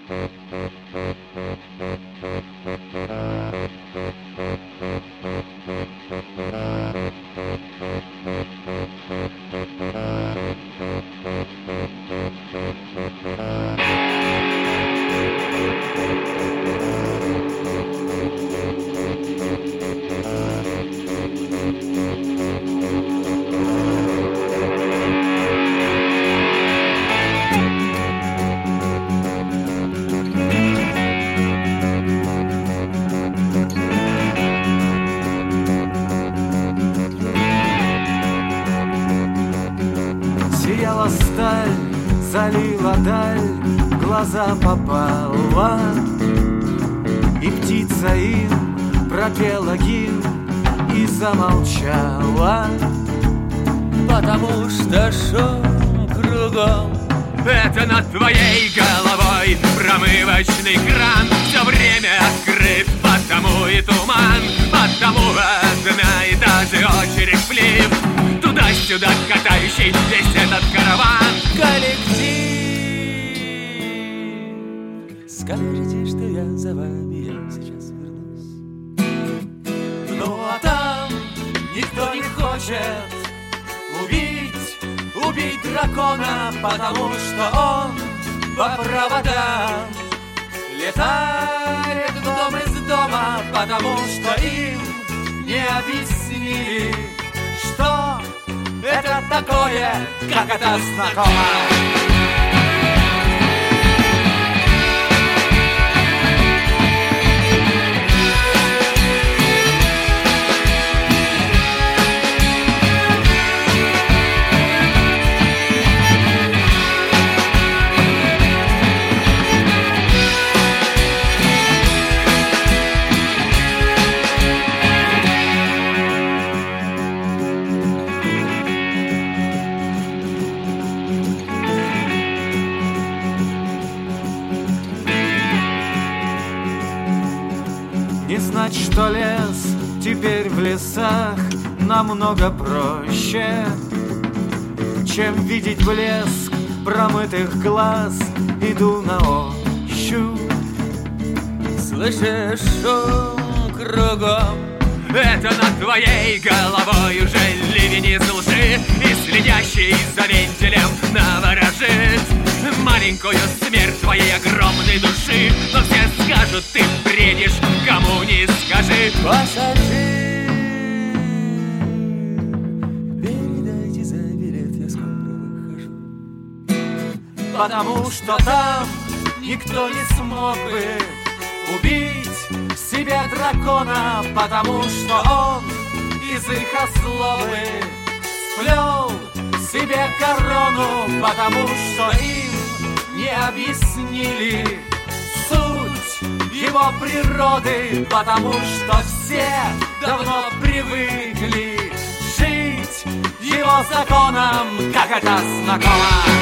Залила даль, глаза попала, и птица им пропела гимн и замолчала. Потому что шум кругом — это над твоей головой промывочный кран все время открыт, потому и туман, потому одна и та же очередь плив, туда-сюда катающий весь этот караван. Коллектив, скажите, что я за вами, я сейчас вернусь. Ну а там никто не хочет убить дракона, потому что он по проводам летает дом из дома, потому что им не объяснили, что это такое, как это знакомо. Знать, что лес теперь в лесах намного проще, чем видеть блеск промытых глаз. Иду на ощупь. Слышишь шум кругом? Это над твоей головой уже ливень из лжи, и следящий за вентилем наворожит маленькую смерть твоей огромной души. Но все скажут, ты бредишь, кому не скажи. Пассажир, передайте за билет, я скоро выхожу. Потому что там никто не смог бы убить в себе дракона, потому что он из их ословы сплел себе корону, потому что им не объяснили суть его природы, потому что все давно привыкли жить его законом, как это знакомо.